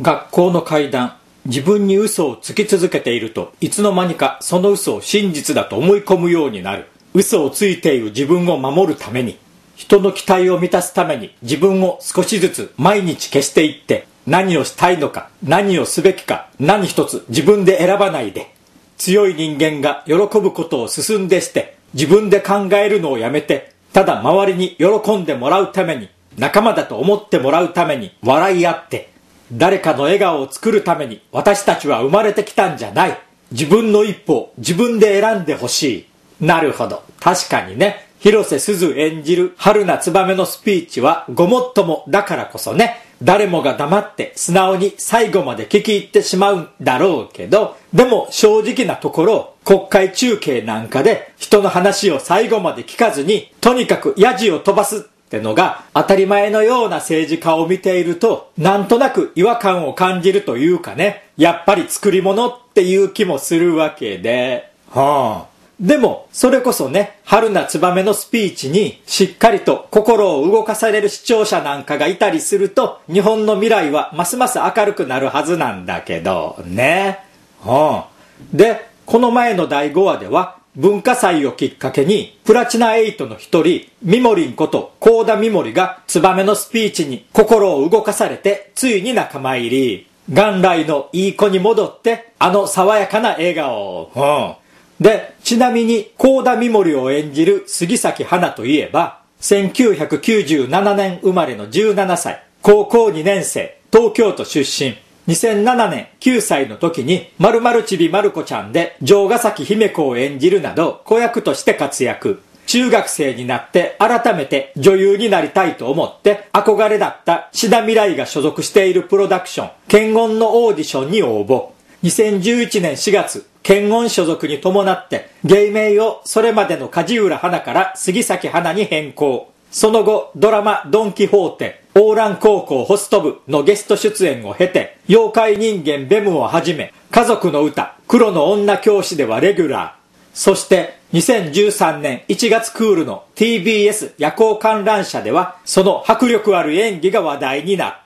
学校の怪談。自分に嘘をつき続けていると、いつの間にかその嘘を真実だと思い込むようになる。嘘をついている自分を守るために、人の期待を満たすために自分を少しずつ毎日消していって、何をしたいのか、何をすべきか、何一つ自分で選ばないで、強い人間が喜ぶことを進んでして、自分で考えるのをやめて、ただ周りに喜んでもらうために、仲間だと思ってもらうために笑い合って、誰かの笑顔を作るために私たちは生まれてきたんじゃない。自分の一歩を自分で選んでほしい。なるほど。確かにね、広瀬すず演じる春菜燕のスピーチはごもっともだからこそね、誰もが黙って素直に最後まで聞き入ってしまうんだろうけど、でも正直なところ、国会中継なんかで人の話を最後まで聞かずに、とにかくヤジを飛ばすってのが当たり前のような政治家を見ていると、なんとなく違和感を感じるというかね、やっぱり作り物っていう気もするわけで、でもそれこそね、春菜燕のスピーチにしっかりと心を動かされる視聴者なんかがいたりすると、日本の未来はますます明るくなるはずなんだけどね。で、この前の第5話では文化祭をきっかけにプラチナ8の一人みもりんこと幸田みもりが燕のスピーチに心を動かされて、ついに仲間入り、元来のいい子に戻ってあの爽やかな笑顔。で、ちなみに幸田みもりを演じる杉咲花といえば、1997年生まれの17歳、高校2年生、東京都出身。2007年9歳の時にまるまるちびまる子ちゃんで城ヶ崎姫子を演じるなど子役として活躍。中学生になって改めて女優になりたいと思って憧れだった志田未来が所属しているプロダクション検音のオーディションに応募。2011年4月、検音所属に伴って芸名をそれまでの梶浦花から杉咲花に変更。その後、ドラマドンキホーテ、オーラン高校ホスト部のゲスト出演を経て、妖怪人間ベムをはじめ、家族の歌、黒の女教師ではレギュラー。そして2013年1月クールの TBS 夜行観覧車では、その迫力ある演技が話題になった。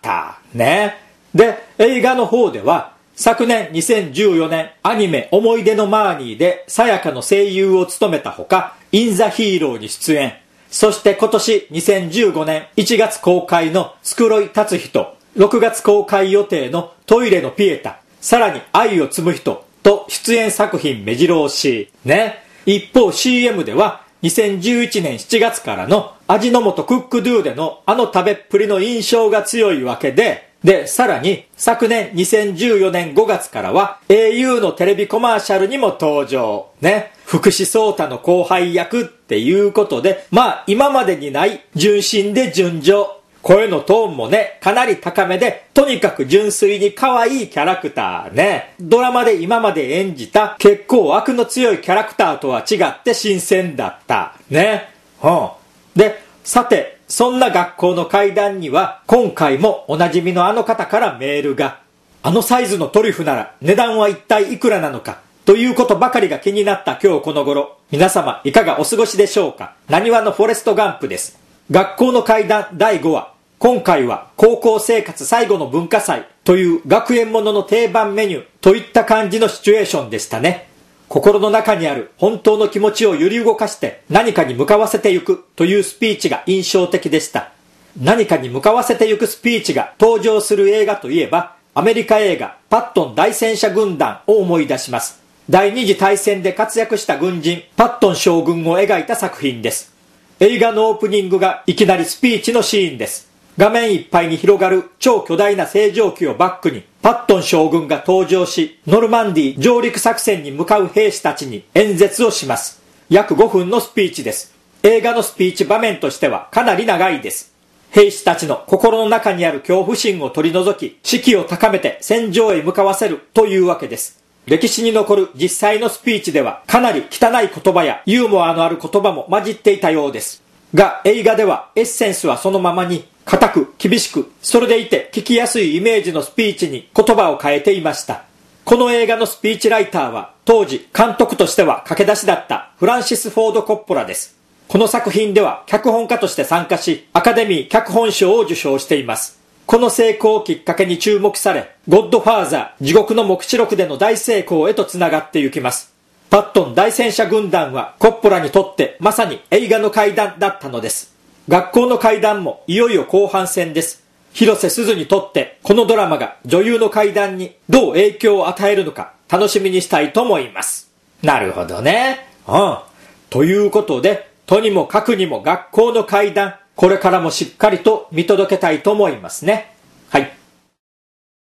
ね。で、映画の方では、昨年2014年アニメ思い出のマーニーでさやかの声優を務めたほか、インザヒーローに出演。そして今年2015年1月公開のスクロイ立つ人、6月公開予定のトイレのピエタ、さらに愛を摘む人と出演作品目白押し。ね。一方 CM では2011年7月からの味の素クックドゥでのあの食べっぷりの印象が強いわけで、さらに昨年2014年5月からは au のテレビコマーシャルにも登場。ね。福士蒼汰の後輩役っていうことで、今までにない純真で純情。声のトーンもね、かなり高めで、とにかく純粋に可愛いキャラクターね。ドラマで今まで演じた結構悪の強いキャラクターとは違って新鮮だった。ね。で、さて、そんな学校の怪談には今回もおなじみのあの方からメールが。あのサイズのトリュフなら値段は一体いくらなのかということばかりが気になった今日この頃、皆様いかがお過ごしでしょうか。なにわのフォレストガンプです。学校の怪談第5話。今回は高校生活最後の文化祭という学園ものの定番メニューといった感じのシチュエーションでしたね。心の中にある本当の気持ちを揺り動かして何かに向かわせてゆくというスピーチが印象的でした。何かに向かわせてゆくスピーチが登場する映画といえば、アメリカ映画パットン大戦車軍団を思い出します。第二次大戦で活躍した軍人パットン将軍を描いた作品です。映画のオープニングがいきなりスピーチのシーンです。画面いっぱいに広がる超巨大な星条旗をバックにパットン将軍が登場し、ノルマンディ上陸作戦に向かう兵士たちに演説をします。約5分のスピーチです。映画のスピーチ場面としてはかなり長いです。兵士たちの心の中にある恐怖心を取り除き、士気を高めて戦場へ向かわせるというわけです。歴史に残る実際のスピーチではかなり汚い言葉やユーモアのある言葉も混じっていたようです。が、映画ではエッセンスはそのままに固く厳しく、それでいて聞きやすいイメージのスピーチに言葉を変えていました。この映画のスピーチライターは当時監督としては駆け出しだったフランシス・フォード・コッポラです。この作品では脚本家として参加し、アカデミー脚本賞を受賞しています。 この成功をきっかけに注目され、ゴッドファーザー、地獄の黙示録での大成功へと繋がっていきます。パットン大戦車軍団はコッポラにとってまさに映画の怪談だったのです。学校の怪談もいよいよ後半戦です。広瀬すずにとってこのドラマが女優の怪談にどう影響を与えるのか楽しみにしたいと思います。なるほどね。ということで、とにもかくにも学校の怪談、これからもしっかりと見届けたいと思いますね。はい。